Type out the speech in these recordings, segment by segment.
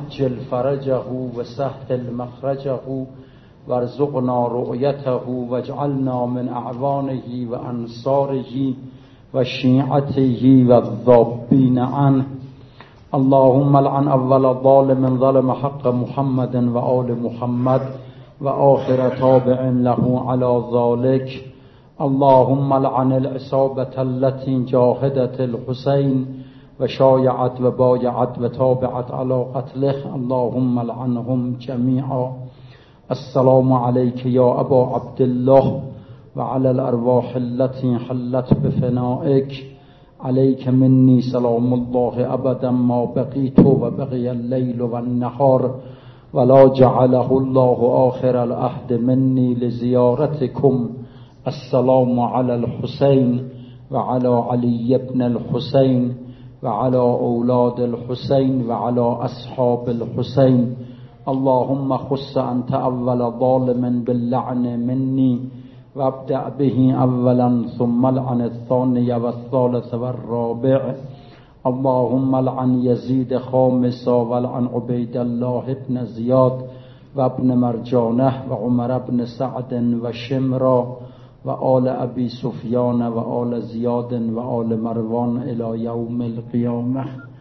عجل فرجه وسهل مخرجه وارزقنا رؤيته واجعلنا من اعوانه وانصاره وشيعته والذابين عنه. اللهم لعن اول ظالم ظلم حق محمد وآل محمد وآخر تابع له على ذلك. اللهم لعن العصابة التي جاهدت الحسين وشايعت وبايعت وتابعت على قتله. اللهم لعنهم جميعا. السلام عليك يا أبا عبد الله وعلى الأرواح التي حلت بفنائك. عليك مني سلام الله أبدا ما بقيت وبقي الليل والنهار ولا جعله الله آخر العهد مني لزيارتكم. السلام على الحسين وعلى علي بن الحسين وعلى أولاد الحسين وعلى أصحاب الحسين. اللهم خص أنت أول ظالم باللعن مني وابدأ به أولا ثم لعن الثاني والثالث والرابع. اللهم لعن يزيد خامسا ولعن عبيد الله بن زياد وابن مرجانه وعمر بن سعد وشمرا وآل أبي سفيان وآل زياد وآل مروان إلى يوم القيامة.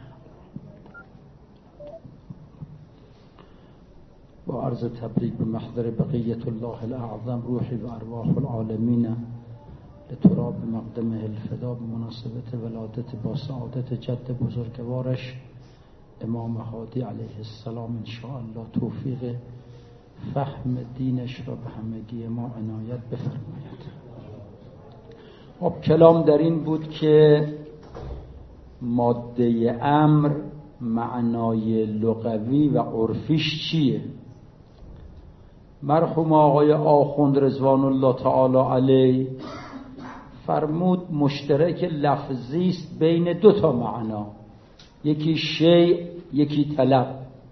با عرض تبریک به محضر بقیت الله الاعظم روحی و ارواح العالمین لتراب مقدمه الفدا به مناسبت ولادت با سعادت جد بزرگوارش امام هادی علیه السلام انشاءالله توفیق فهم دینش را به همگی ما عنایت بفرماید. خب کلام در این بود که ماده امر معنای لغوی و عرفیش چیه. مرحوم آقای آخوند رضوان الله تعالی علیه فرمود مشترک لفظی است بین دو تا معنا، یکی شیء یکی طلب.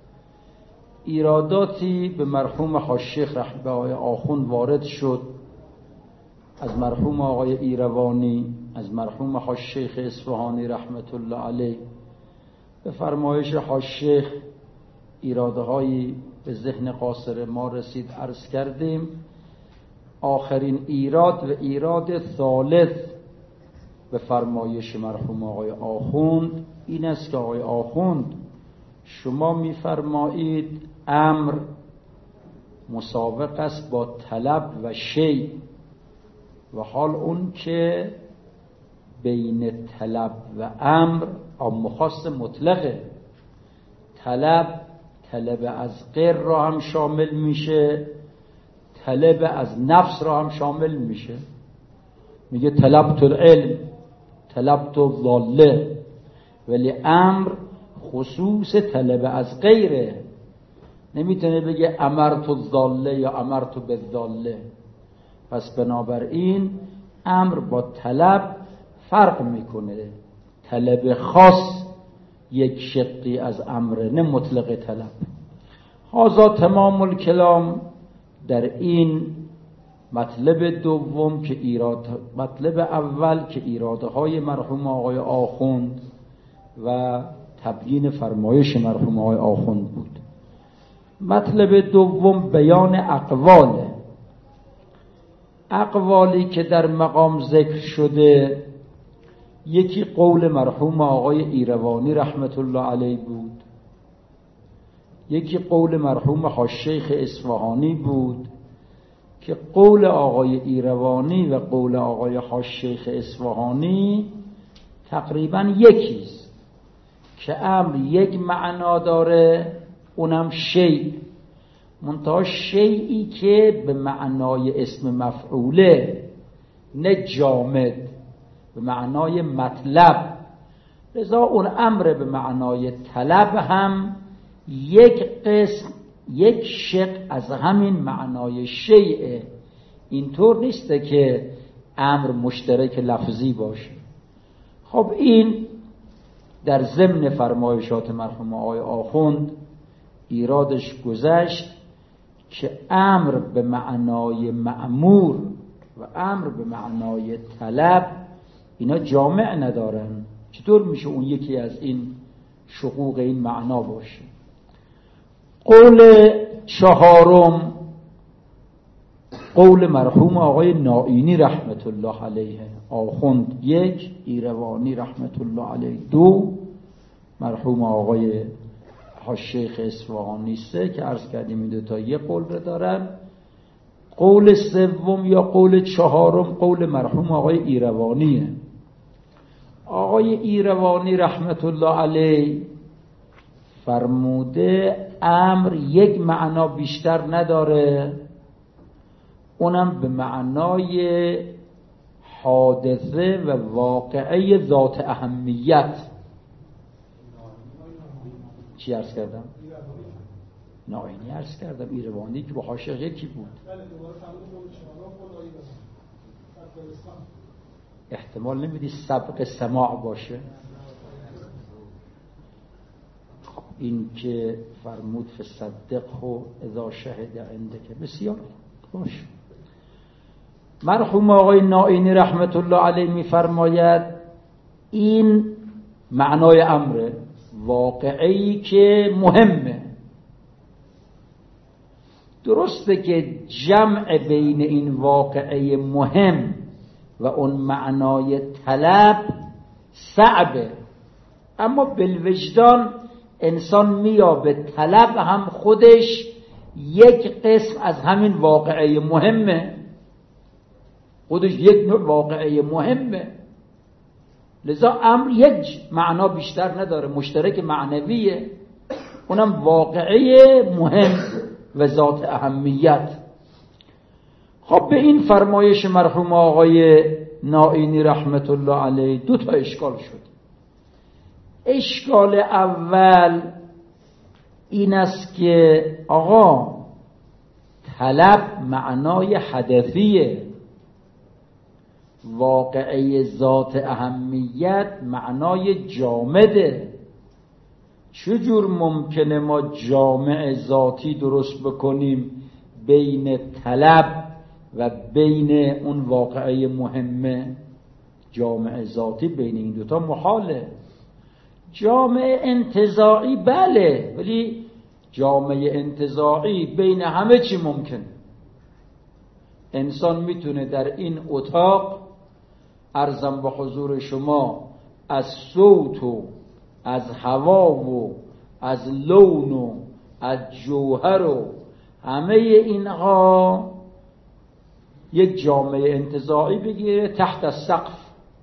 ایراداتی به مرحوم حاج‌شیخ رحمه آقای آخوند وارد شد از مرحوم آقای ایروانی، از مرحوم حاج‌شیخ اصفهانی رحمت الله علیه. به فرمایش حاج‌شیخ ایرادهایی به ذهن قاصر ما رسید، عرض کردیم. آخرین ایراد و ایراد ثالث به فرمایش مرحوم آقای آخوند این است که آقای آخوند شما می‌فرمایید امر مساوق است با طلب و شیء، و حال اون که بین طلب و امر عام خاص مطلقه. طلب از غیر را هم شامل میشه، طلب از نفس را هم شامل میشه. میگه طلبت العلم، طلبت الضاله، ولی امر خصوص طلب از غیره. نمیتونه بگه امرت الضاله یا امرت بالضاله. پس بنابراین امر با طلب فرق میکنه. طلب خاص یک شقی از امر، نه مطلق طلب. هذا تمام الکلام در این مطلب دوم که مطلب اول که ایراده های مرحوم آقای آخوند و تبیین فرمایش مرحوم آقای آخوند بود. مطلب دوم بیان اقوالی که در مقام ذکر شده. یکی قول مرحوم آقای ایروانی رحمت الله علیه بود، یکی قول مرحوم حاج‌شیخ اصفهانی بود که قول آقای ایروانی و قول آقای حاج‌شیخ اصفهانی تقریبا یکیست که امر یک معنا داره، اونم شیء، منتها شیئی که به معنای اسم مفعوله، نه جامد، به معنای مطلب. لذا اون امر به معنای طلب هم یک قسم، یک شق از همین معنای شیء. اینطور نیسته که امر مشترک لفظی باشه. خب این در ضمن فرمایشات مرحوم آقای آخوند ایرادش گذشت که امر به معنای مأمور و امر به معنای طلب اینا جامع ندارن. چطور میشه اون یکی از این شقوق این معنا باشه؟ قول چهارم قول مرحوم آقای نائینی رحمت الله علیه، آخوند 1، ایروانی رحمت الله علیه 2، مرحوم آقای شیخ اصفهانی 3 که عرض کردیم این دوتا یک قول رو دارن. قول سوم یا قول چهارم قول مرحوم آقای ایروانیه. آقای ایروانی رحمت الله علیه فرموده امر یک معنا بیشتر نداره، اونم به معنای حادثه و واقعه ذات اهمیت. چی عرض کردم؟ نائینی عرض کردم، ایروانی که با حاشیه یکی بود. احتمال نمیدی سبق سماع باشه. این که فرمود فصدقه اذا شهد عندک، بسیار باش. مرحوم آقای نائینی رحمت الله علیه میفرماید این معنای امره، واقعی که مهمه. درسته که جمع بین این واقعه مهم و اون معنای طلب صعبه، اما بالوجدان انسان میابه طلب هم خودش یک قسم از همین واقعه مهمه، خودش یک نوع واقعه مهمه. لذا امر یک معنا بیشتر نداره، مشترک معنویه، اونم واقعه مهم و ذات اهمیت. خب به این فرمایش مرحوم آقای نائینی رحمت الله علیه دو تا اشکال شد. اشکال اول این است که آقا طلب معنای حدثیه، واقعه ذات اهمیت معنای جامده. چجور ممکنه ما جامع ذاتی درست بکنیم بین طلب و بین اون واقعه مهمه؟ جامع ذاتی بین این دوتا محاله. جامع انتزاعی بله، ولی جامع انتزاعی بین همه چی ممکنه. انسان میتونه در این اتاق عرضم به حضور شما از صوت و از هوا و از لون و از جوهر و همه اینها یک جامعه انتزاعی بگیره تحت السقف.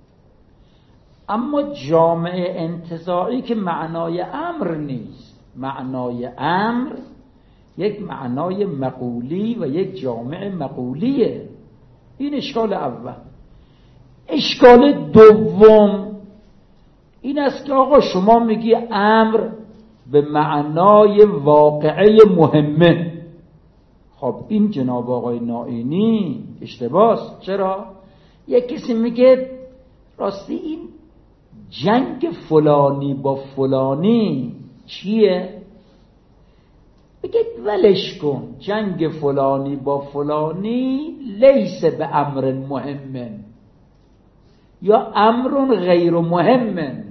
اما جامعه انتزاعی که معنای امر نیست، معنای امر یک معنای مقولی و یک جامع مقولیه. این اشکال اول. اشکال دوم این است که آقا شما میگی امر به معنای واقعه مهمه. خب این جناب آقای نائینی اشتباهه. چرا؟ یک کسی میگه راستی این جنگ فلانی با فلانی چیه؟ بگید ولش کن، جنگ فلانی با فلانی لیس به امر مهم یا امر غیر مهم.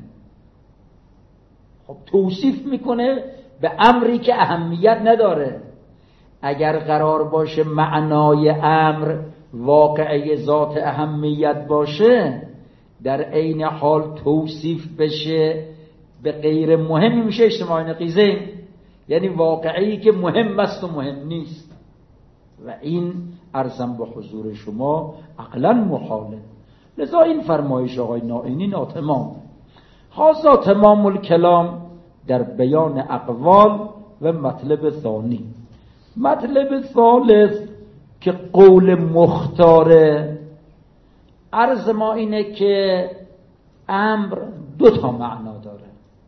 خب توصیف میکنه به امری که اهمیت نداره. اگر قرار باشه معنای امر واقعه ذات اهمیت باشه، در عین حال توصیف بشه به غیر مهم میشه اجتماع نقیضین، یعنی واقعی که مهم است و مهم نیست. و این عرضم به حضور شما عقلا محاله. لذا این فرمایش آقای نائینی ناتمام. هذا تمام الکلام در بیان اقوال و مطلب ثانی. مطلب ثالث که قول مختاره، عرض ما اینه که امر دو تا معنا داره.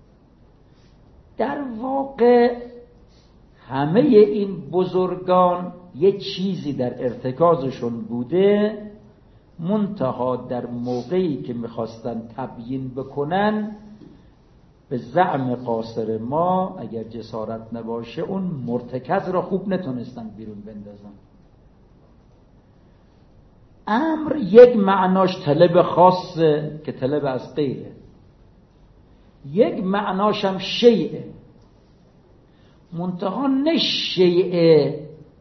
در واقع همه این بزرگان یه چیزی در ارتکازشون بوده، منتها در موقعی که میخواستن تبیین بکنن به زعم قاصر ما اگر جسارت نباشه اون مرتکز را خوب نتونستن بیرون بندازن. امر یک معناش طلب خاصه که طلب از غیره، یک معناش هم شیعه. منتها نه شیء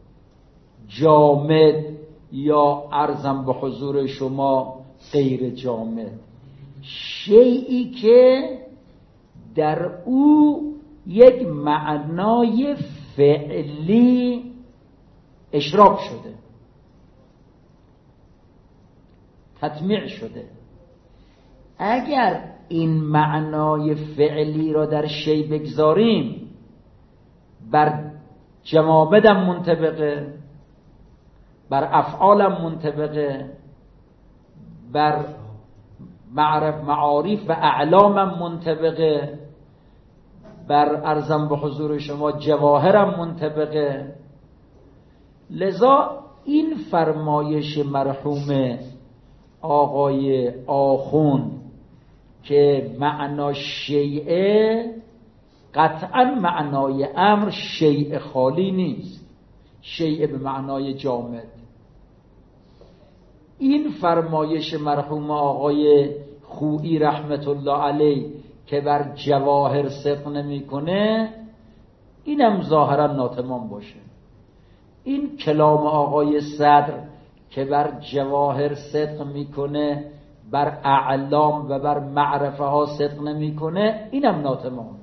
جامد یا عرضم به حضور شما غیر جامد، شیئی که در او یک معنای فعلی اشراق شده، تطمیع شده. اگر این معنای فعلی را در شیء بگذاریم بر جمادم منطبقه، بر افعالم منطبقه، بر معارف و اعلامم منطبقه، بر ارزم به حضور شما جواهرم منطبقه. لذا این فرمایش مرحوم آقای آخوند که معنا شیعه قطعا معنای امر شیء خالی نیست، شیء به معنای جامد. این فرمایش مرحوم آقای خویی رحمت الله علیه که بر جواهر صدق نمیکنه، اینم ظاهرا ناتمام باشه. این کلام آقای صدر که بر جواهر صدق میکنه، بر اعلام و بر معرفه ها صدق نمیکنه، اینم ناتمام.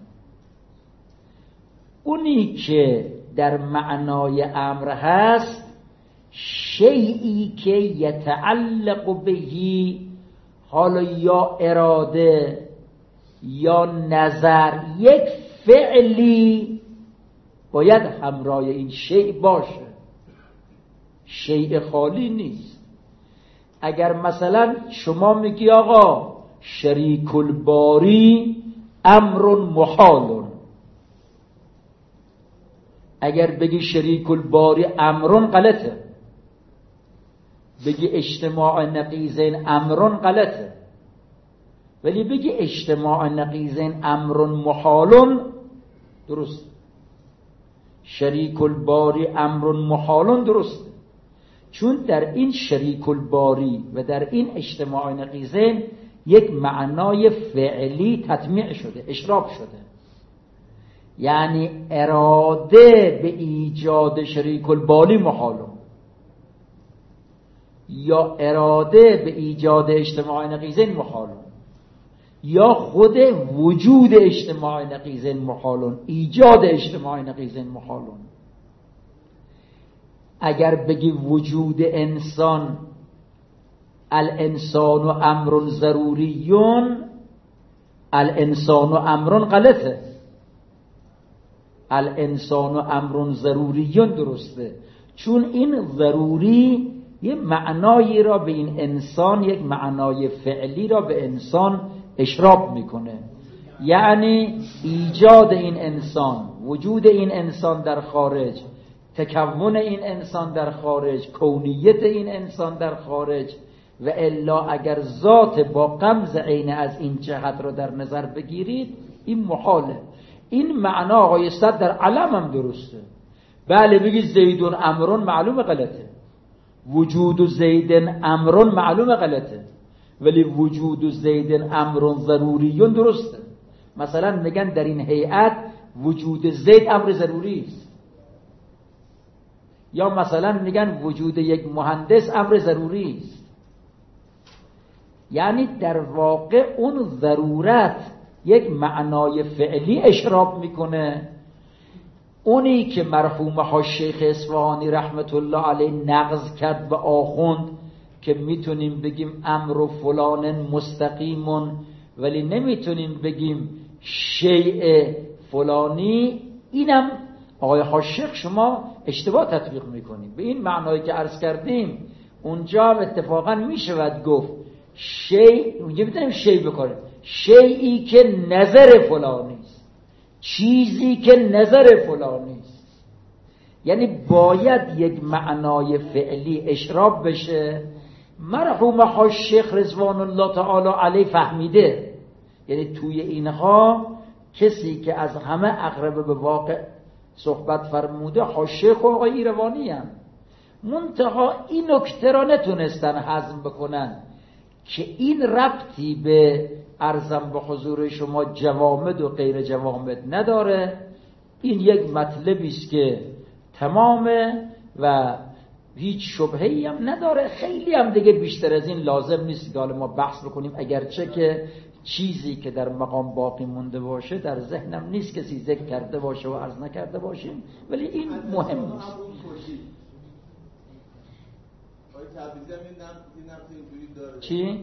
اونی که در معنای امر هست شیئی که یتعلق بهی، حالا یا اراده یا نظر، یک فعلی باید همراه این شیء باشه، شیء خالی نیست. اگر مثلا شما میگی آقا شریک الباری امر محال، اگر بگی شریک الباری امرون غلطه، بگی اجتماع نقیضین امرون غلطه، ولی بگی اجتماع نقیضین امرون محالون درست. شریک الباری امرون محالون درسته، چون در این شریک الباری و در این اجتماع نقیضین یک معنای فعلی تطمیع شده، اشراق شده. یعنی اراده به ایجاد شریک الباری محالون، یا اراده به ایجاد اجتماع نقیضین محالون، یا خود وجود اجتماع نقیضین محالون، ایجاد اجتماع نقیضین محالون. اگر بگی وجود انسان، الانسان و امر ضروریون، الانسان و امر غلطه، الانسان و امر ضروریون درسته، چون این ضروری یه معنایی را به این انسان، یک معنای فعلی را به انسان اشراق میکنه. یعنی ایجاد این انسان، وجود این انسان در خارج، تکون این انسان در خارج، کونیت این انسان در خارج. و الا اگر ذات با غمز عین از این جهت را در نظر بگیرید این محاله. این معنا آقای صدر در علم هم درسته. بله بگید زیدون امرون معلوم غلطه، وجود زیدن امرون معلوم غلطه، ولی وجود زیدن امرون ضروریون درسته. مثلا میگن در این هیئت وجود زید امر ضروری است، یا مثلا میگن وجود یک مهندس امر ضروری است. یعنی در واقع اون ضرورت یک معنای فعلی اشراق میکنه. اونی که مرحوم ها شیخ اصفهانی رحمت الله علیه نقض کرد به آخوند که میتونیم بگیم امر فلان مستقیمون ولی نمیتونیم بگیم شیء فلانی، اینم آقای ها شیخ شما اشتباه تطبیق میکنیم. به این معنایی که عرض کردیم اونجا اتفاقا میشود گفت شیء، اونجا میتونیم شیء بکنیم، شیئی که نظر فلانی است، چیزی که نظر فلانی است. یعنی باید یک معنای فعلی اشراق بشه. مرحوم ها شیخ رضوان الله تعالی علیه فهمیده، یعنی توی اینها کسی که از همه اقرب به واقع صحبت فرموده ها شیخ و آقای ایروانی هم. منتها این نکته را نتونستن هضم بکنن که این ربطی به ارزم به حضور شما جوامد و غیر جوامد نداره، این یک مطلبی است که تمامه و هیچ شبهه‌ای هم نداره. خیلی هم دیگه بیشتر از این لازم نیست که حالا ما بحث بکنیم، اگرچه که چیزی که در مقام باقی مونده باشه در ذهنم نیست کسی ذکر کرده باشه و عرض نکرده باشیم، ولی این مهم نیست. چی؟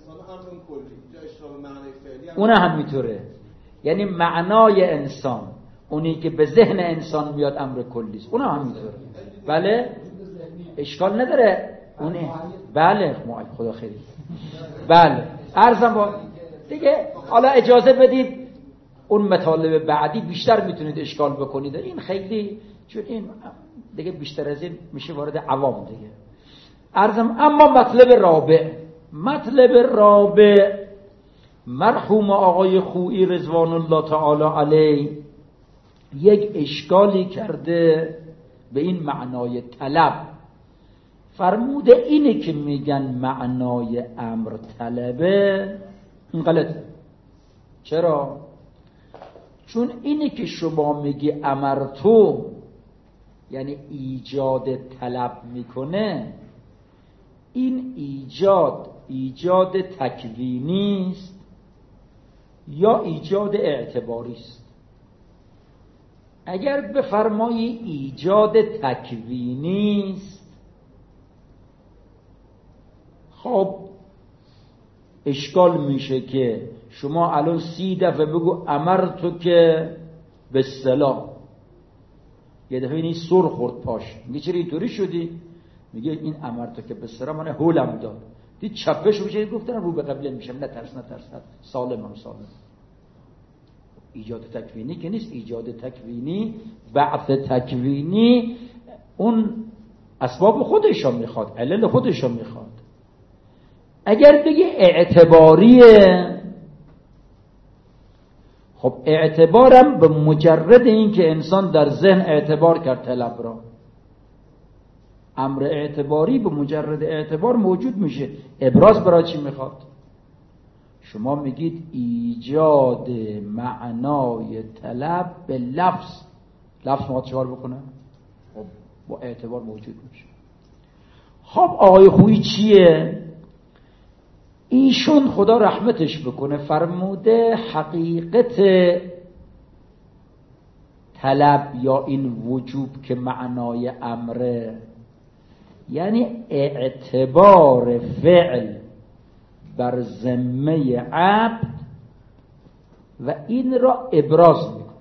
اون هم میطوره، یعنی معنای انسان اونی که به ذهن انسان میاد امر کلی است، اون هم میطوره. بله اشکال نداره اونه. بله خدا خیلی. بله عرضم با دیگه حالا اجازه بدید اون مطالب بعدی بیشتر میتونید اشکال بکنید، این خیلی چون این دیگه بیشتر از این میشه وارد عوام دیگه. عرضم اما مطلب رابع مرحوم آقای خویی رضوان الله تعالی علیه یک اشکالی کرده به این معنای طلب. فرموده اینه که میگن معنای امر طلبه، این غلطه. چرا؟ چون اینه که شما میگی امرتو یعنی ایجاد طلب میکنه، این ایجاد تکوینی است یا ایجاد اعتباری است؟ اگر بفرمایی ایجاد تکوینی است، خب اشکال میشه که شما الان 30 دفعه بگو امرتو که به الصلاة، یه دفعه این سر خورد پاش، میگه چرا اینطوری شدی؟ میگه این امرتو که به الصلاة من هولم داد، دید چپش میشه، گفتن رو به قبله میشم، نترس سالم. ایجاد تکوینی که نیست. ایجاد تکوینی، بعث تکوینی اون اسباب خودشون میخواد، علل خودشون میخواد. اگر بگی اعتباریه، خب اعتبارم به مجرد این که انسان در ذهن اعتبار کرد طلب را، امر اعتباری به مجرد اعتبار موجود میشه. ابراز برای چی میخواد؟ شما میگید ایجاد معنای طلب به لفظ ما چهار بکنه، خب با اعتبار موجود میشه. خب آقای خویی چیه؟ ایشون خدا رحمتش بکنه فرموده حقیقت طلب یا این وجوب که معنای امره، یعنی اعتبار فعل بر ذمه عبد و این را ابراز میکنه.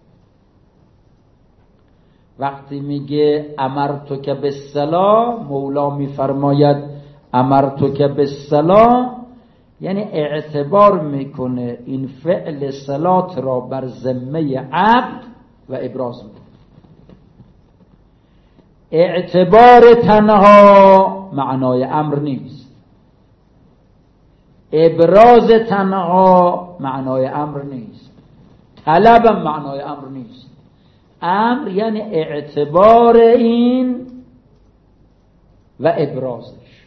وقتی میگه امرتک بالصلاة، مولا میفرماید امرتک بالصلاة یعنی اعتبار میکنه این فعل صلات را بر ذمه عبد و ابراز میکنه. اعتبار تنها معنای امر نیست، ابراز تنها معنای امر نیست، طلبم معنای امر نیست. امر یعنی اعتبار این و ابرازش.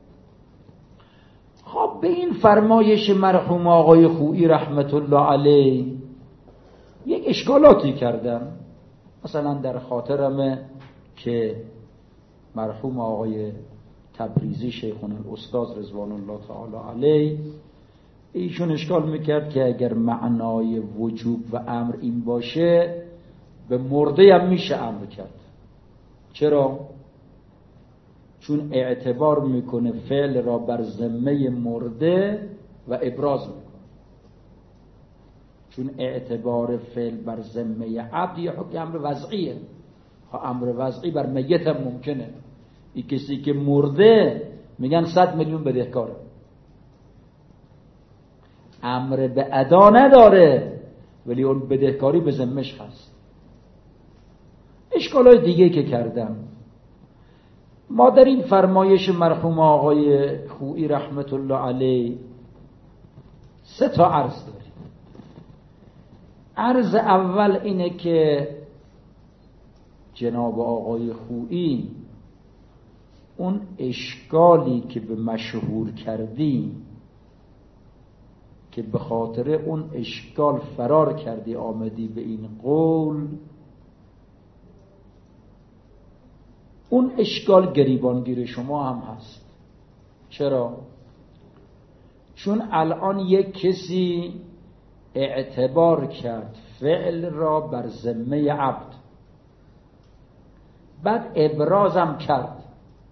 خب به این فرمایش مرحوم آقای خویی رحمت الله علیه یک اشکالاتی کردم. مثلا در خاطرمه که مرحوم آقای تبریزی شیخنا الاستاذ رضوان الله تعالی علیه ایشون اشکال میکرد که اگر معنای وجوب و امر این باشه به مرده هم میشه امر کرد. چرا؟ چون اعتبار میکنه فعل را بر ذمه مرده و ابراز میکنه. چون اعتبار فعل بر ذمه عبد یه حکم امر وضعیه. امر وضعی بر میت هم ممکنه. این کسی که مرده میگن 100 میلیون بدهکاره، امر به ادا نداره ولی اون بدهکاری به ذمه‌ش هست. اشکالای دیگه که کردم ما در این فرمایش مرحوم آقای خویی رحمت الله علیه 3 تا عرض داریم. عرض اول اینه که جناب آقای خویی اون اشکالی که به مشهور کردی که به خاطر اون اشکال فرار کردی آمدی به این قول اون اشکال گریبانگیر شما هم هست. چرا؟ چون الان یک کسی اعتبار کرد فعل را بر ذمه عبد، بعد ابرازم کرد،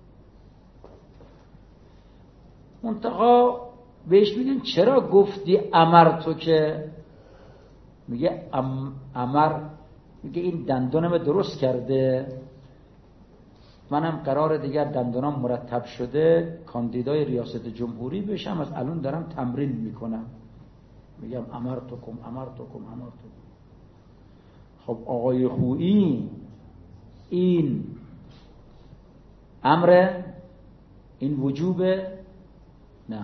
منتها بهش میگن چرا گفتی امرتو؟ که میگه امر، میگه این دندانم درست کرده، منم قرار دیگر دندانم مرتب شده، کاندیدای ریاست جمهوری بشم، از الان دارم تمرین میکنم، میگم امرتکم. خب آقای خویی این امر، این وجوبه؟ نه.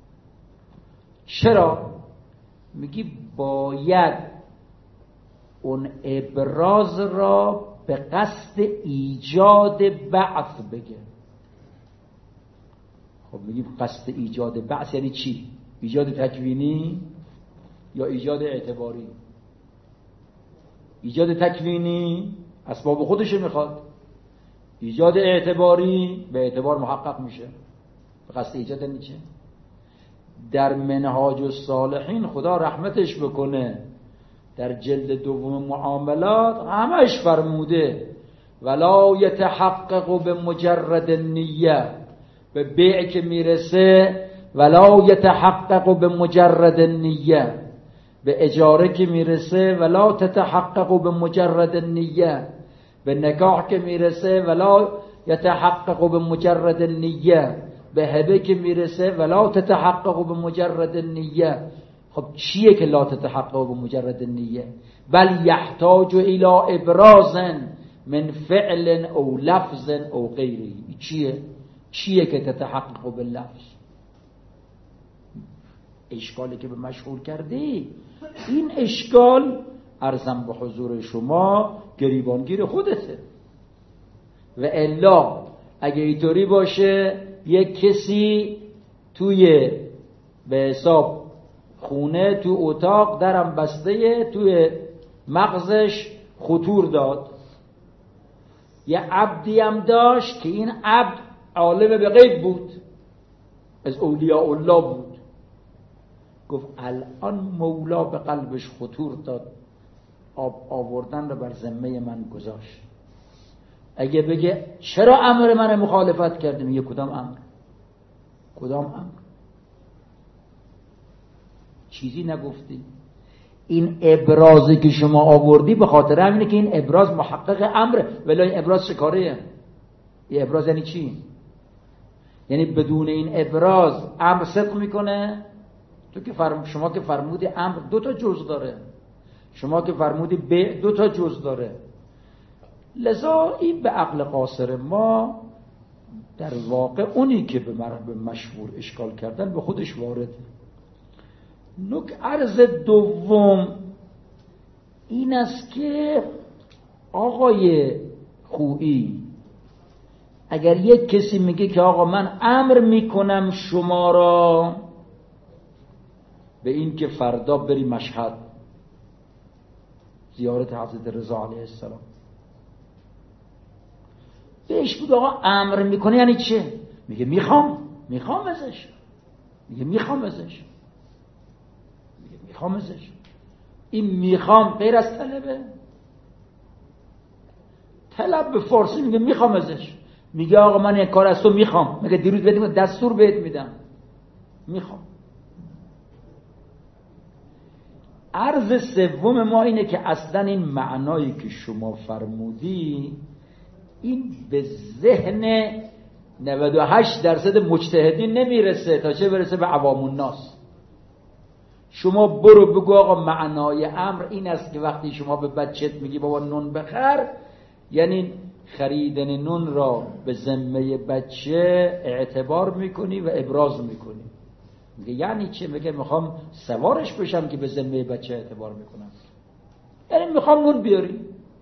چرا؟ میگی باید اون ابراز را به قصد ایجاد بعث بگه. خب میگیم قصد ایجاد بعث یعنی چی؟ ایجاد تکوینی یا ایجاد اعتباری؟ ایجاد تکوینی اسباب خودش میخواد، ایجاد اعتباری به اعتبار محقق میشه. به قصد ایجاد نیچه در منهاج الصالحین خدا رحمتش بکنه در جلد دوم معاملات همش فرموده ولا یتحقق به مجرد النیه، به بیع که میرسه ولا یتحقق به مجرد النیه، به اجاره که میرسه ولا تتحقق به مجرد النیه، به نکاح که میرسه ولا یتحقق به مجرد النیه، به هبه که میرسه ولا تتحقق به مجرد النیه. خب چیه که لا تتحقق به مجرد النیه؟ بل یحتاج الى ابراز من فعل او لفظ او غیره. چیه که تتحقق باللفظ؟ اشکالی که به مشغول کردی، این اشکال عرضم به حضور شما گریبانگیر خودته. و الا اگه اینطوری باشه یک کسی توی به حساب خونه تو اتاق درم بسته، توی مغزش خطور داد، یه عبدی هم داشت که این عبد عالم به غیب بود، از اولیاء الله بود. گفت الان مولا به قلبش خطور داد، آب آوردن رو بر ذمه من گذاشت. اگه بگه چرا امر من مخالفت کردی؟ میگه کدام امر؟ کدام امر؟ چیزی نگفتی. این ابرازی که شما آوردی به خاطر همینه که این ابراز محقق امره، ولی این ابراز چه کاریه؟ این ابراز یعنی چی؟ یعنی بدون این ابراز امر صدق میکنه؟ تو که شما که فرمودی امر دو تا جز داره، شما که فرمودی بیع دو تا جز داره. لذا این به عقل قاصر ما در واقع اونی که به مشهور اشکال کردن به خودش وارده. عرض دوم این است که آقای خویی، اگر یک کسی میگه که آقا من امر میکنم شما را به این که فردا بری مشهد زیارت حضرت رضا علیه السلام، بهش بود آقا امر میکنه یعنی چه؟ میگه میخوام ازش، میگه میخوام ازش. این میخوام غیر از طلبه؟ طلب به فارسی میگه میخوام ازش، میگه آقا من یک کار از تو میخوام، میگه دیروز بدیم دستور بهت میدم، میخوام. عرض سوم ما اینه که اصلا این معنایی که شما فرمودی این به ذهن 98% مجتهدین نمیرسه، تا چه برسه به عوام الناس. شما برو بگو آقا معنای امر این است که وقتی شما به بچت میگی بابا نون بخر، یعنی خریدن نون را به ذمه بچه اعتبار میکنی و ابراز میکنی. میگه یعنی چه؟ میگه میخوام سوارش بشم که به ذمه بچه اعتبار میکنم، یعنی میخوام نون بیاری.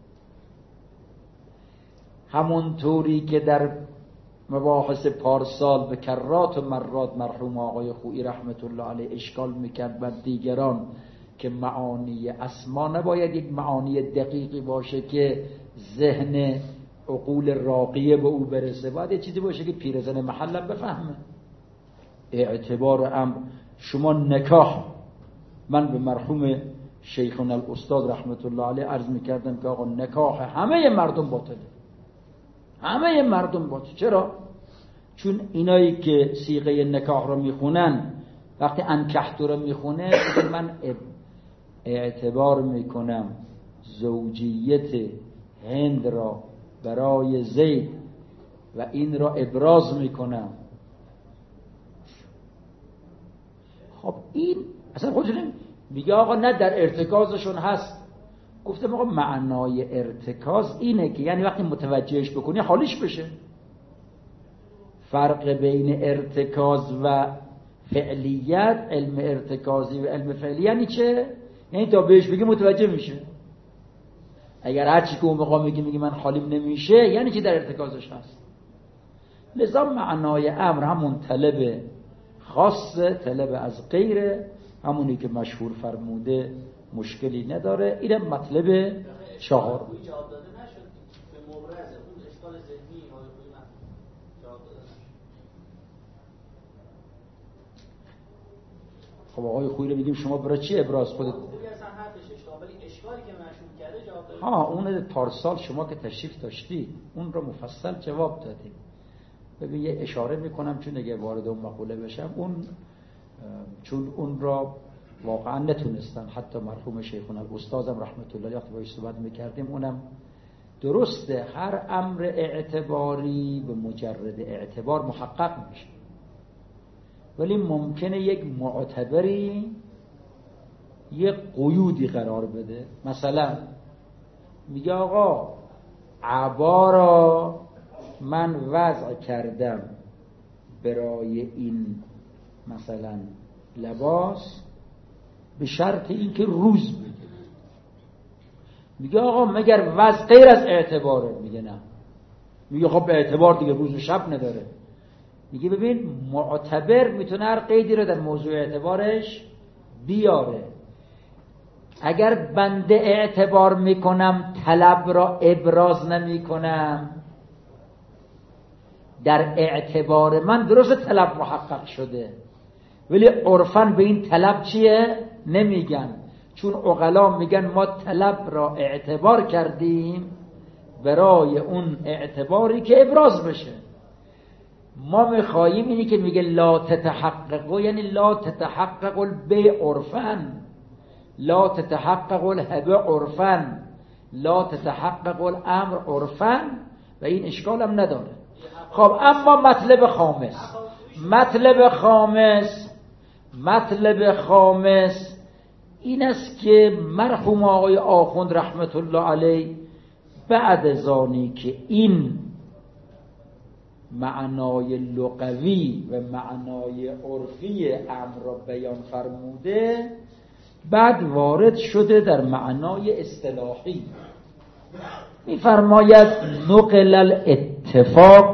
همونطوری که در مباحث پارسال به کرات و مرات مرحوم آقای خویی رحمت الله علیه اشکال میکرد بر دیگران که معانی اسما نباید یک معانی دقیقی باشه که ذهن عقول راقیه به او برسه، باید یه چیزی باشه که پیرزن محلم بفهمه. اعتبار امر، شما نکاح، من به مرحوم شیخنا الاستاد رحمت الله علیه عرض میکردم که آقا نکاح همه مردم باطله، همه مردم باطله. چرا؟ چون اینایی که صیغه نکاح رو میخونن وقتی انکحت رو میخونه من اعتبار میکنم زوجیت هند را برای زید و این را ابراز میکنم. خب این اصلا خودش میگه آقا نه در ارتکازشون هست. گفتم آقا معنای ارتکاز اینه که یعنی وقتی متوجهش بکنی حالیش بشه. فرق بین ارتکاز و فعلیت، علم ارتکازی و علم فعلی یعنی چه؟ یعنی تا بهش بگی متوجه میشه. اگر هرچی که اون مقام میگه من حالیم نمیشه یعنی که در ارتکازش هست. لذا معنای امر همون طلب خاصه، طلب از غیره، همونی که مشهور فرموده مشکلی نداره. اینم مطلب چهار. خب آقای خویی رو میگیم شما برای چی ابراز خودت؟ ها اون پارسال شما که تشریف داشتی اون رو مفصل جواب دادیم. ببین یه اشاره میکنم چون اگه وارد اون مقوله بشم، اون چون اون را واقعا نتونستن، حتی مرحوم شیخنا استادم رحمت الله علیه وقتی باهاش صحبت میکردیم اونم درسته هر امر اعتباری به مجرد اعتبار محقق میشه، ولی ممکنه یک معتبری یک قیودی قرار بده. مثلا میگه آقا عبا را من وضع کردم برای این مثلا لباس به شرط اینکه روز بگیره. میگه آقا مگر وضع غیر از اعتباره؟ میگه نه. میگه خب به اعتبار دیگه روز و شب نداره. میگه ببین معتبر میتونه هر قیدی رو در موضوع اعتبارش بیاره. اگر بنده اعتبار میکنم طلب را ابراز نمیکنم، در اعتبار من درست طلب محقق شده، ولی عرفاً به این طلب چیه نمیگن، چون عقلا میگن ما طلب را اعتبار کردیم برای اون اعتباری که ابراز بشه. ما میخواییم اینی که میگه لا تتحقق، یعنی لا تتحقق البیع عرفاً، لا تتحقق الهبه عرفاً، لا تتحقق الامر عرفاً، و این اشکال هم نداره. خب اما مطلب خامس این است که مرحوم آقای آخوند رحمت الله علیه بعد از آنی که این معنای لغوی و معنای عرفی امر را بیان فرموده، بعد وارد شده در معنای اصطلاحی. می‌فرماید نقل الاتفاق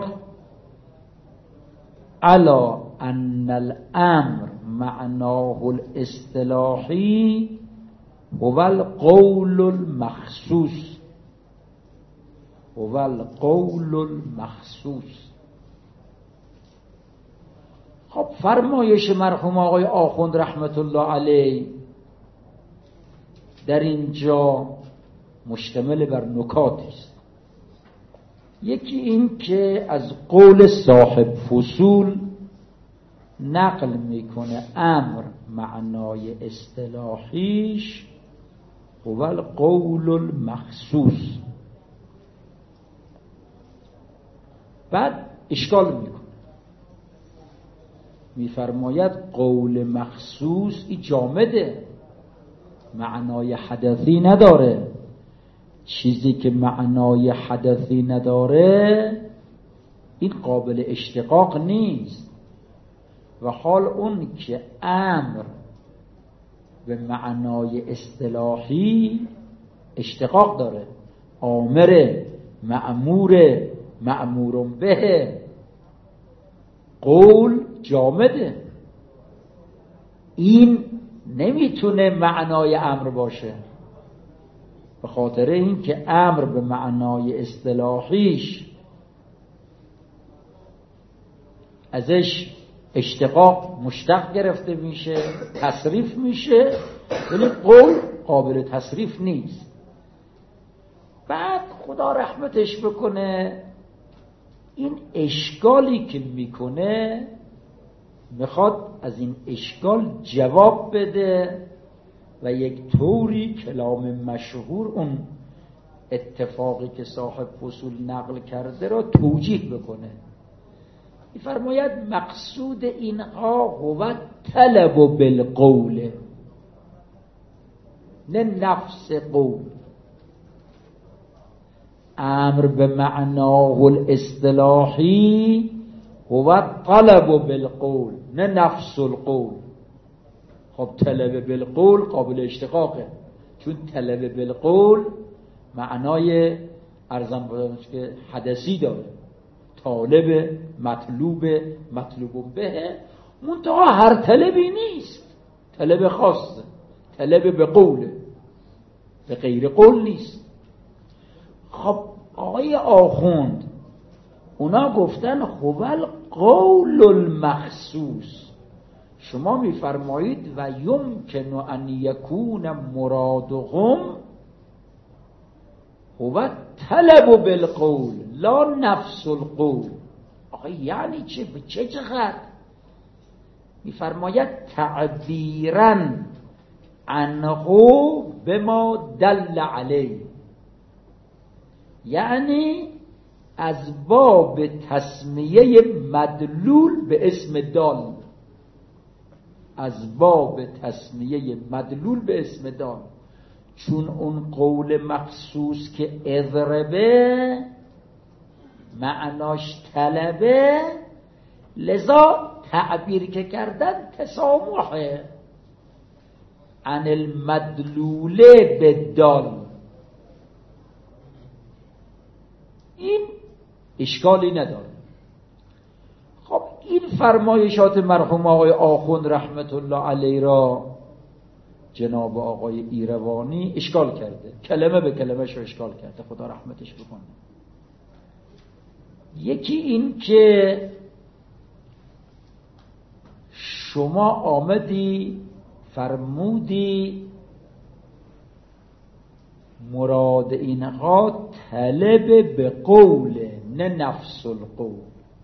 على ان الامر معناه الاصطلاحی هو القول المخصوص، هو القول المخصوص. خب فرمایش مرحوم آقای آخوند رحمت الله علیه در اینجا مشتمل بر نکاتی است. یکی این که از قول صاحب فصول نقل میکنه امر معنای اصطلاحیش هو القول المخصوص، بعد اشکال میکنه، میفرماید قول مخصوص این جامده، معنای حدثی نداره. چیزی که معنای حدثی نداره این قابل اشتقاق نیست. و حال اون که امر به معنای اصطلاحی اشتقاق داره، آمر، مأمور، مأمور به، قول جامده، این نمیتونه معنای امر باشه. به خاطر این که امر به معنای اصطلاحیش ازش اشتقاق مشتق گرفته میشه، تصریف میشه، ولی قول قابل تصریف نیست. بعد خدا رحمتش بکنه این اشکالی که میکنه میخواد از این اشکال جواب بده و یک طوری کلام مشهور اون اتفاقی که صاحب فصول نقل کرده را توجیه بکنه. می‌فرماید مقصود اینها هو طلب بالقول نه نفس قول. امر به معناه الاصطلاحی هو طلب بالقول نه نفس القول. خب طلب بالقول قابل اشتقاقه، چون طلب بالقول معنای ارزم بودمش که حدثی داره، طالب، مطلوب به، منتها هر طلبی نیست، طلب خاصه، طلب به قوله، به غیر قول نیست. خب آقای آخوند اونا گفتن هو قول المخصوص، شما میفرمایید و یمکن ان یکون مرادهم هو طلب بالقول لا نفس القول. آقا یعنی چه؟ به چه جهت؟ میفرماید تعبیرا عنه بما دل علیه، یعنی از باب تسمیه مدلول به اسم دال، از باب تسمیه مدلول به اسم دال، چون اون قول مخصوص که اضربه معناش طلبه، لذا تعبیر که کردن تسامحه عن المدلول به دال. این اشکالی نداره. خب این فرمایشات مرحوم آقای آخوند رحمت الله علیه را جناب آقای ایروانی اشکال کرده، کلمه به کلمه‌اش رو اشکال کرده، خدا رحمتش بکنه. یکی این که شما آمدی فرمودی مراد اینها طلب به قول نه نفس القول.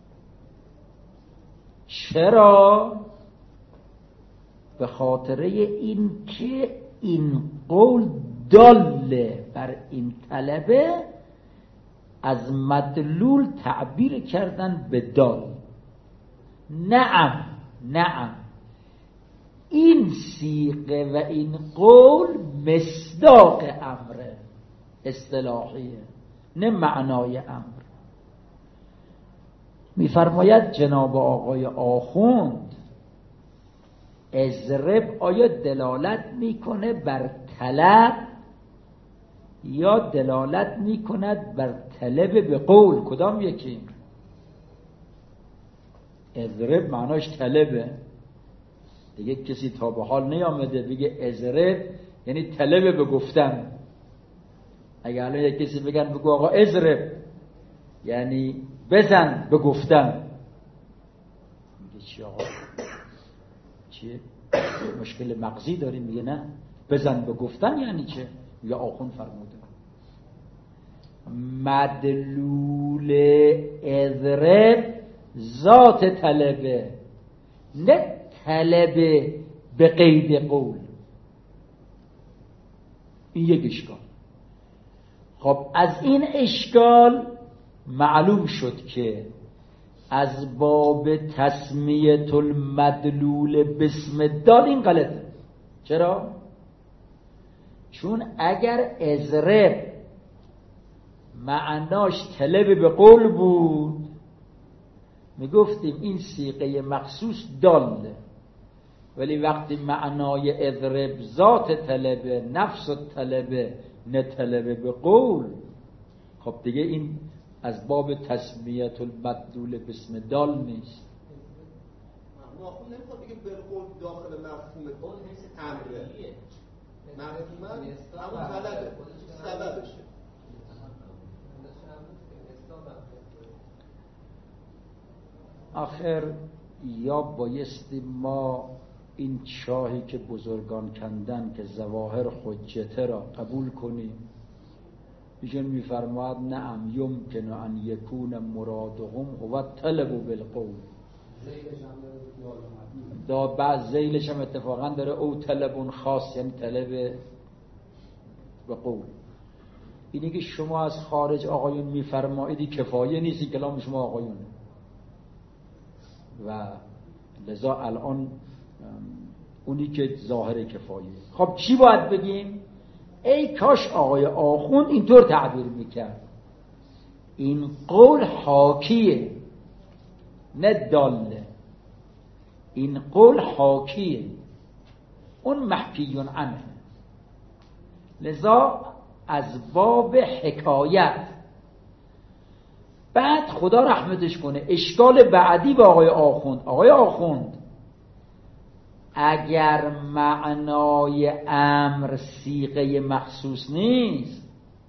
چرا؟ به خاطره این که این قول داله بر این طلبه، از مدلول تعبیر کردن به دال. نعم این صیغه و این قول مصداق امر اصطلاحیه نه معنای امر. میفرماید جناب آقای آخوند اضرب آیا دلالت میکنه بر طلب یا دلالت میکند بر طلب به قول؟ کدام یکی؟ اضرب معناش طلبه دیگه، کسی تا به حال نیامده بگه اضرب یعنی طلب به گفتن. اگه الان یک کسی بگن بگو آقا اضرب یعنی بزن به گفتن، میگه چی آقا؟ چیه؟ مشکل مغزی داریم؟ میگه نه، بزن به گفتن یعنی چه؟ یا آخوند فرموده مدلول اضرب ذات طلبه نه طلب به قید قول. این یک اشکال. خب از این اشکال معلوم شد که از باب تسمیه المدلول باسم دال این غلطه. چرا؟ چون اگر اضرب معناش طلب به قول بود میگفتیم این صیغه مخصوص داله، ولی وقتی معنای اضرب ذات طلبه نفس طلبه نه طلبه به قول، خب دیگه این از باب تسمیه المدلول باسم دال نیست. ما خب نمیخواد بگیم به قول داخل مفهوم قول نیست امره. همون طلبه سببشه. آخر یا بایستی ما این چاهی که بزرگان کندن که ظواهر حجته را قبول کنیم. ایشون میفرماد نعم یمکن ان یکون مرادهم هو طلب بالقول. دا بعض ذیلش هم اتفاقا داره او طلبون خاص، یعنی طلب به قول. اینی که شما از خارج آقایون میفرماییدی کفایه نیستی، کلام شما آقایون و لذا الان اونی که ظاهر کفایه. خب چی باید بگیم؟ ای کاش آقای آخوند اینطور تعبیر میکرد این قول حاکیه نه داله، این قول حاکیه، اون محکیون عنه. لذا از باب حکایت. بعد خدا رحمتش کنه اشکال بعدی به آقای آخوند اگر معنای امر صیغه مخصوص نیست،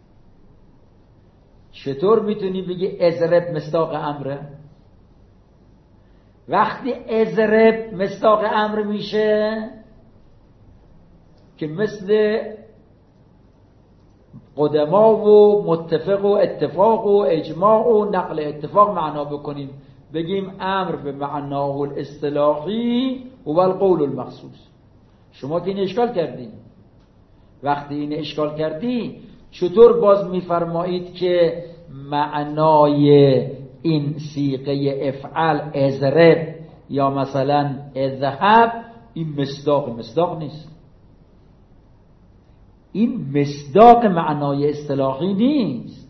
چطور میتونی بگی اضرب مصداق امره؟ وقتی اضرب مصداق امر میشه که مثل قدما و متفق و اتفاق و اجماع و نقل اتفاق معنا بکنیم، بگیم امر به معناه الاصطلاحی و القول المخصوص. شما که این اشکال کردی، وقتی این اشکال کردی چطور باز میفرمایید که معنای این صیغه افعل اضرب یا مثلا اذهب این مصداق نیست، این مصداق معنای اصطلاحی نیست.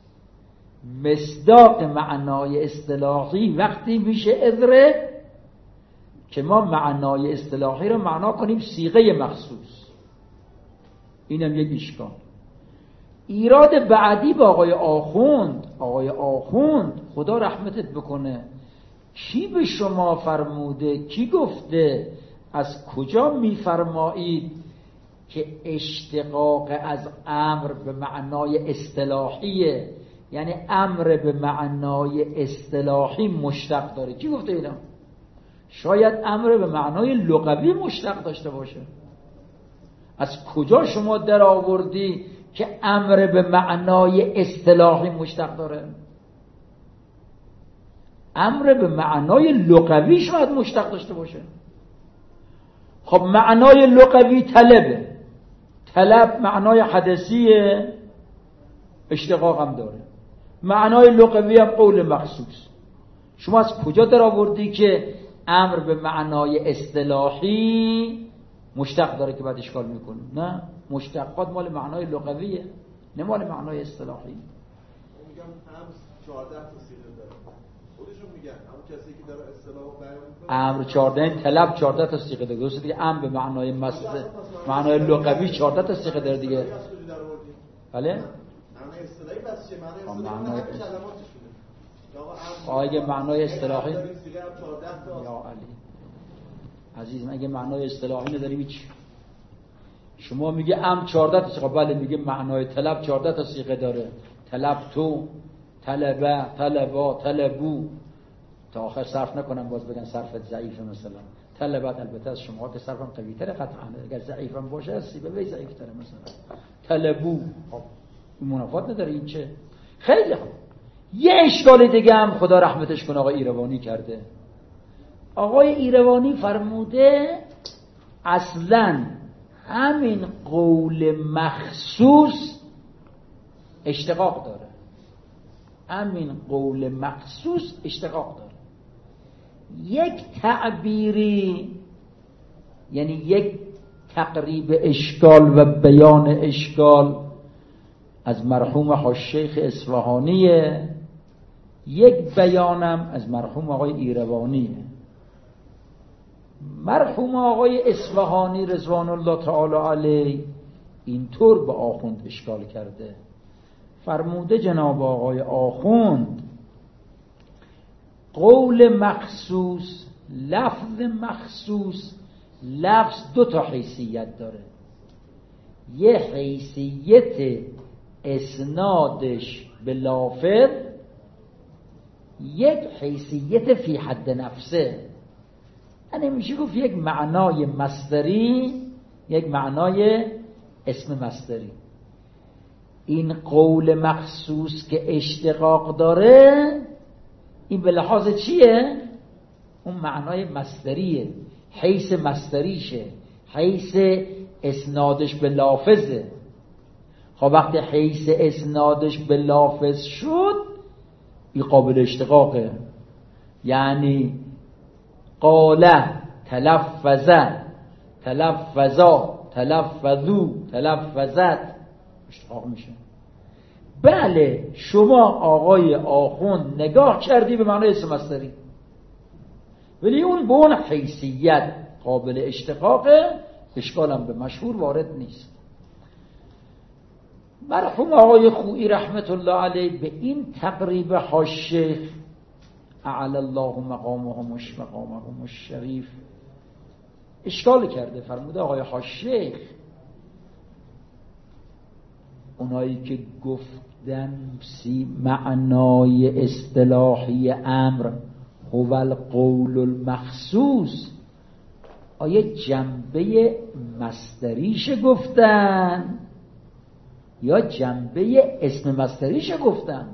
مصداق معنای اصطلاحی وقتی میشه اضرب که ما معنای اصطلاحی رو معنا کنیم صیغه مخصوص. اینم یک اشکال. ایراد بعدی با آقای آخوند خدا رحمتت بکنه، کی به شما فرموده، کی گفته، از کجا میفرمایید که اشتقاق از امر به معنای اصطلاحیه، یعنی امر به معنای اصطلاحی مشتق داره؟ کی گفته اینا؟ شاید امر به معنای لغوی مشتق داشته باشه. از کجا شما در آوردی که امر به معنای اصطلاحی مشتق داره؟ امر به معنای لغوی شاید مشتق داشته باشه. خب معنای لغوی طلبه، طلب معنای حدثیه، اشتقاق هم داره. معنای لغوی هم قول مخصوص. شما از کجا در آوردی که امر به معنای اصطلاحی مشتق داره که بعد اشکال میکنه؟ نه، مشتقات مال معنای لغویه، نه مال معنای اصطلاحی. میگم هم 14 تا صیغه داره، خودشون میگن اون کسی که داره اصطلاحو بیان میکنه امر 14 طلب 14 تا صیغه داره. درسته دیگه، امر به معنای معنای لغوی 14 تا صیغه داره دیگه. بله؟ معنای اصطلاحی بس چه؟ معنای اصطلاحی همه کلماتشونه. اگه معنای اصطلاحی یا علی عزیزم، اگه معنای اصطلاحی نداریم هیچ. شما میگه ام 14 تا صیغه، بله میگه معنای طلب 14 تا صیغه داره. طلب تو، طلبه، طلبا، طلبو، تا آخر صرف نکنم باز بگن صرفت ضعیفه. مثلا طلبت البته از شما که صرفم قوی تره قطعا، اگر ضعیفم باشه سیبوی ضعیف تره. مثلا طلبو، خب این منافات نداره. این چه خیلی خوب. یه اشکال دیگه هم خدا رحمتش کنه آقای ایروانی کرده. آقای ایروانی فرموده اصلا همین قول مخصوص اشتقاق داره. همین قول مخصوص اشتقاق داره. یک تعبیری، یعنی یک تقریب اشکال و بیان اشکال از مرحوم حاج‌شیخ اصفهانیه، یک بیانم از مرحوم آقای ایروانیه. مرحوم آقای اصفهانی رضوان الله تعالی علیه اینطور به آخوند اشکال کرده. فرموده جناب آقای آخوند قول مخصوص، لفظ مخصوص، لفظ دو تا حیثیت داره. یه حیثیت اسنادش به لافظ، یک حیثیت فی حد نفسه. یعنی میشه گفت یک معنای مصدری، یک معنای اسم مصدری. این قول مخصوص که اشتقاق داره، این به لحاظ چیه؟ اون معنای مصدریه، حیث مصدریشه، حیث اسنادش به لافظه. خب وقتی حیث اسنادش به لافظ شد، این قابل اشتقاقه. یعنی قاله، تلفظه، تلفظا، تلفظو، تلفظت، اشتقاق میشه. بله شما آقای آخوند نگاه کردی به معنای اسم مصدری، ولی اون به اون حیثیت قابل اشتقاقه، اشکالم به مشهور وارد نیست. مرحوم آقای خویی رحمت الله علیه به این تقریب حاشیه اعلی الله مقامهم الشریف اشکال کرده. فرموده آقای حاشیه اونایی که گفتن معنای اصطلاحی امر هو القول المخصوص، آیا جنبه مصدریش گفتن یا جنبه اسم مصدریش گفتن؟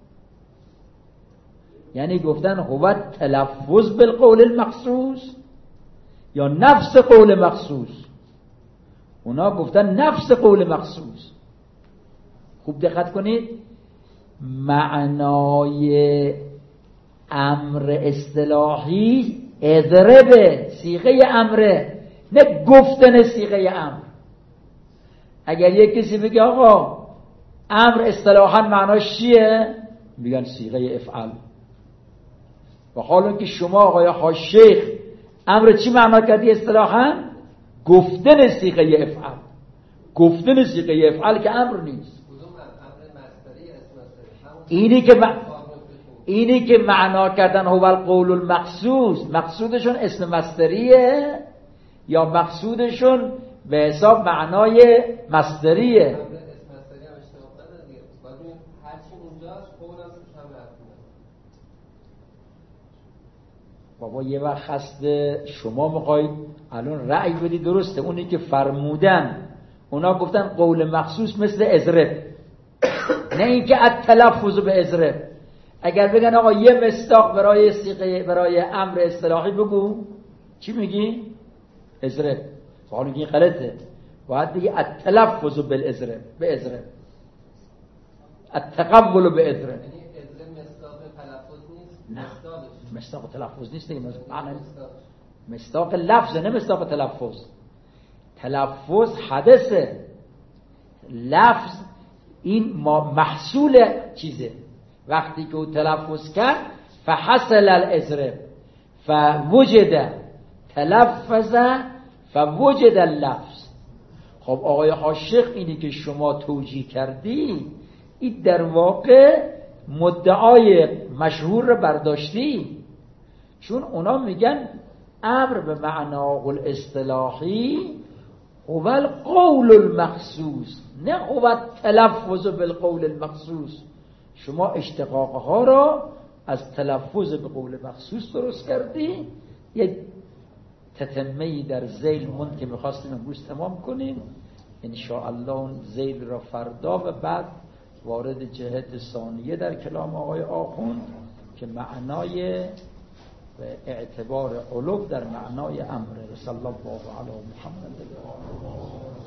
یعنی گفتن هو تلفظ بالقول المخصوص یا نفس قول مخصوص؟ اونا گفتن نفس قول مخصوص. خوب دقت کنید، معنای امر اصطلاحی اضربه، صیغه امره، نه گفتن صیغه امر. اگر یک کسی بگه آقا امر اصطلاحاً معناش چیه؟ میگن صیغه افعل. و حالا که شما آقای حاشیخ امر چی معنا کردی اصطلاحاً؟ گفتن صیغه افعل. گفتن صیغه افعل که امر نیست. اینی که معنا کردن هو القول المخصوص، مقصودشون اسم مصدریه یا مقصودشون به حساب معنای مصدریه؟ بابا یه وقت خست شما میخواید الان رأی بدی، درسته اونی که فرمودن اونا گفتن قول مخصوص مثل اضرب، نه اینکه التلفظ به اضرب. اگر بگن آقا یه مصداق برای صیغه برای امر اصطلاحی بگو، چی میگی؟ اضرب. حالا این غلطه، باید بگی التلفظ بالاضرب، به اضرب، التقول به اضرب. یعنی اضرب مصداق تلفظ نیست؟ نه مصداق تلفظ نیست دیگه، مصداق لفظ نه مصداق تلفظ. تلفظ حدثه، لفظ این محصول چیزه. وقتی که او تلفظ کرد فحصل الاضرب فوجد، تلفظ فوجد اللفظ. خب آقای حاشیخ اینی که شما توجیه کردی، این در واقع مدعای مشهور رو برداشتی، چون اونا میگن امر به معناه الاصطلاحی هو القول المخصوص، نه هو التلفظ بالقول المخصوص. شما اشتقاقها را از تلفظ به قول مخصوص درست کردی. یک تتمه‌ای در ذیل مون که می‌خواستیم امروز تمام کنیم، ان شاء الله اون ذیل را فردا و بعد وارد جهت ثانیه در کلام آقای آخوند که معنای و اعتبار علو در معنای امر. صلی الله علی محمد.